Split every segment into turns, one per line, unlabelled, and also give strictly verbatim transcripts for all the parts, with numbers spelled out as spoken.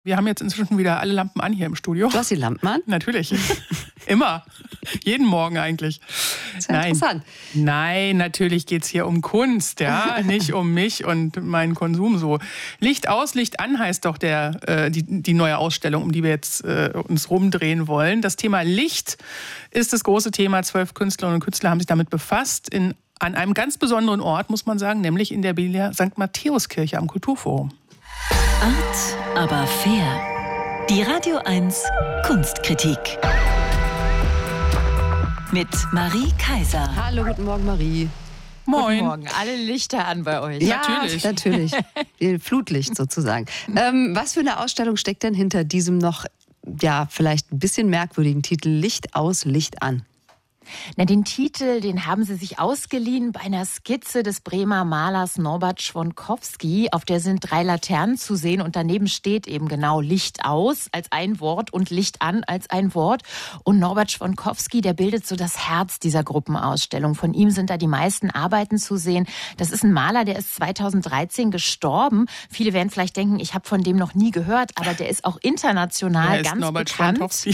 Wir haben jetzt inzwischen wieder alle Lampen an hier im Studio.
Du hast die Lampen an?
Natürlich. Immer. Jeden Morgen eigentlich.
Das ist ja
Nein.
interessant.
Nein, natürlich geht es hier um Kunst, ja, nicht um mich und meinen Konsum so. Licht aus, Licht an heißt doch der, äh, die, die neue Ausstellung, um die wir jetzt äh, uns rumdrehen wollen. Das Thema Licht ist das große Thema. Zwölf Künstlerinnen und Künstler haben sich damit befasst. In, an einem ganz besonderen Ort, muss man sagen, nämlich in der Berliner Sankt Matthäuskirche am Kulturforum.
Art, aber fair. Die Radio eins Kunstkritik. Mit Marie Kaiser.
Hallo, guten Morgen, Marie.
Moin.
Guten Morgen. Alle Lichter an bei euch.
Ja,
Natürlich.
natürlich. Flutlicht sozusagen. Ähm, was für eine Ausstellung steckt denn hinter diesem noch, ja, vielleicht ein bisschen merkwürdigen Titel Licht aus, Licht an?
Na, den Titel, den haben sie sich ausgeliehen bei einer Skizze des Bremer Malers Norbert Schwonkowski. Auf der sind drei Laternen zu sehen und daneben steht eben genau Licht aus als ein Wort und Licht an als ein Wort. Und Norbert Schwonkowski, der bildet so das Herz dieser Gruppenausstellung. Von ihm sind da die meisten Arbeiten zu sehen. Das ist ein Maler, der ist zweitausenddreizehn gestorben. Viele werden vielleicht denken, ich habe von dem noch nie gehört, aber der ist auch international
Wer ist
ganz
Norbert
bekannt.
Schwonkowski?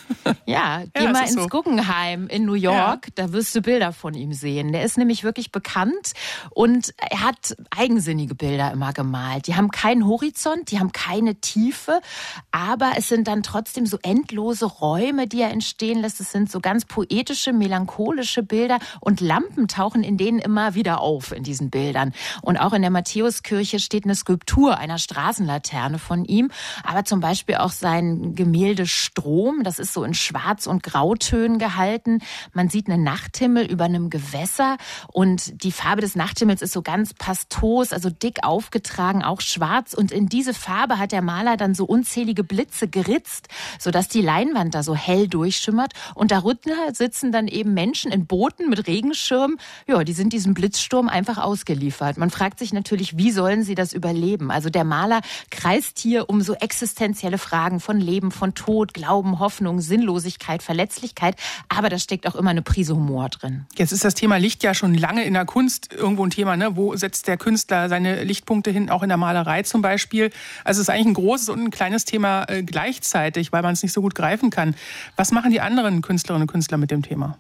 Ja, geh
Ja,
mal
es ist
ins
so.
Guggenheim in New York, da wirst du Bilder von ihm sehen. Der ist nämlich wirklich bekannt und er hat eigensinnige Bilder immer gemalt. Die haben keinen Horizont, die haben keine Tiefe, aber es sind dann trotzdem so endlose Räume, die er entstehen lässt. Es sind so ganz poetische, melancholische Bilder und Lampen tauchen in denen immer wieder auf in diesen Bildern. Und auch in der Matthäuskirche steht eine Skulptur einer Straßenlaterne von ihm, aber zum Beispiel auch sein Gemälde Strom, das ist so in Schwarz- und Grautönen gehalten. Man sieht einen Nachthimmel über einem Gewässer und die Farbe des Nachthimmels ist so ganz pastos, also dick aufgetragen, auch schwarz. Und in diese Farbe hat der Maler dann so unzählige Blitze geritzt, sodass die Leinwand da so hell durchschimmert. Und darunter sitzen dann eben Menschen in Booten mit Regenschirmen. Ja, die sind diesem Blitzsturm einfach ausgeliefert. Man fragt sich natürlich, wie sollen sie das überleben? Also der Maler kreist hier um so existenzielle Fragen von Leben, von Tod, Glauben, Hoffnung, Sinnlosigkeit, Verletzlichkeit, aber da steckt auch immer eine Prise Humor drin.
Jetzt ist das Thema Licht ja schon lange in der Kunst irgendwo ein Thema, ne? Wo setzt der Künstler seine Lichtpunkte hin, auch in der Malerei zum Beispiel? Also es ist eigentlich ein großes und ein kleines Thema äh, gleichzeitig, weil man es nicht so gut greifen kann. Was machen die anderen Künstlerinnen und Künstler mit dem Thema?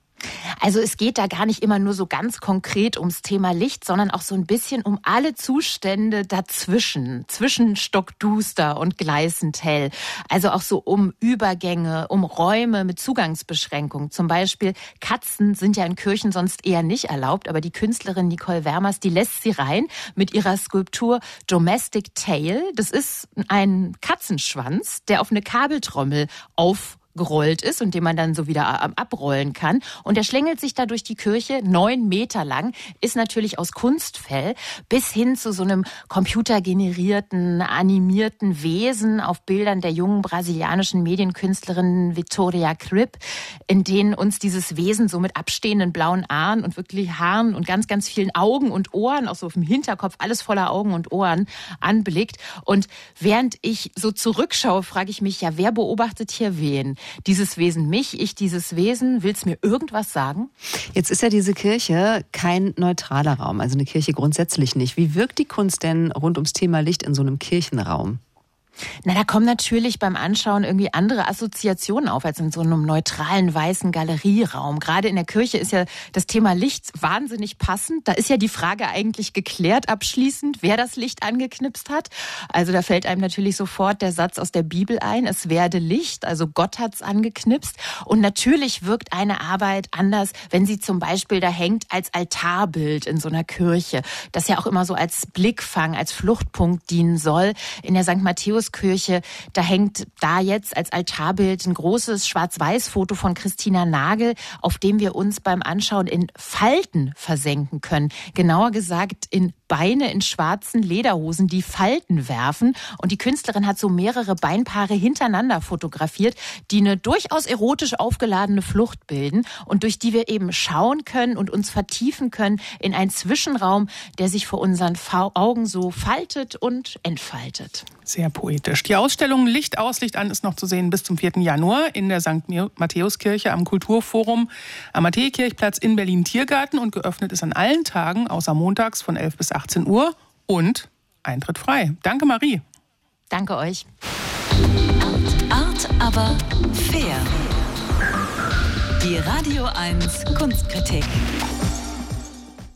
Also es geht da gar nicht immer nur so ganz konkret ums Thema Licht, sondern auch so ein bisschen um alle Zustände dazwischen, zwischen stockduster und gleißend hell. Also auch so um Übergänge, um Räume mit Zugangsbeschränkungen. Zum Beispiel Katzen sind ja in Kirchen sonst eher nicht erlaubt, aber die Künstlerin Nicole Wermers, die lässt sie rein mit ihrer Skulptur Domestic Tail. Das ist ein Katzenschwanz, der auf eine Kabeltrommel auf gerollt ist und den man dann so wieder abrollen kann. Und der schlängelt sich da durch die Kirche, neun Meter lang, ist natürlich aus Kunstfell, bis hin zu so einem computergenerierten, animierten Wesen auf Bildern der jungen brasilianischen Medienkünstlerin Vitória Kripp, in denen uns dieses Wesen so mit abstehenden blauen Haaren und wirklich Haaren und ganz, ganz vielen Augen und Ohren, auch so auf dem Hinterkopf, alles voller Augen und Ohren, anblickt. Und während ich so zurückschaue, frage ich mich, ja, wer beobachtet hier wen? Dieses Wesen mich, ich dieses Wesen. Willst du mir irgendwas sagen?
Jetzt ist ja diese Kirche kein neutraler Raum, also eine Kirche grundsätzlich nicht. Wie wirkt die Kunst denn rund ums Thema Licht in so einem Kirchenraum?
Na, da kommen natürlich beim Anschauen irgendwie andere Assoziationen auf als in so einem neutralen, weißen Galerieraum. Gerade in der Kirche ist ja das Thema Licht wahnsinnig passend. Da ist ja die Frage eigentlich geklärt abschließend, wer das Licht angeknipst hat. Also da fällt einem natürlich sofort der Satz aus der Bibel ein, es werde Licht, also Gott hat's angeknipst. Und natürlich wirkt eine Arbeit anders, wenn sie zum Beispiel da hängt als Altarbild in so einer Kirche, das ja auch immer so als Blickfang, als Fluchtpunkt dienen soll. In der Sankt Matthäus Kirche, da hängt da jetzt als Altarbild ein großes Schwarz-Weiß-Foto von Christina Nagel, auf dem wir uns beim Anschauen in Falten versenken können. Genauer gesagt in Beine in schwarzen Lederhosen, die Falten werfen. Und die Künstlerin hat so mehrere Beinpaare hintereinander fotografiert, die eine durchaus erotisch aufgeladene Flucht bilden und durch die wir eben schauen können und uns vertiefen können in einen Zwischenraum, der sich vor unseren Augen so faltet und entfaltet.
Sehr poetisch. Die Ausstellung Licht aus, Licht an ist noch zu sehen bis zum vierten Januar in der Sankt Matthäuskirche am Kulturforum am Matthäikirchplatz in Berlin-Tiergarten und geöffnet ist an allen Tagen, außer montags von elf bis achtzehn Uhr und Eintritt frei. Danke, Marie.
Danke euch.
Art, aber fair. Die Radio eins Kunstkritik.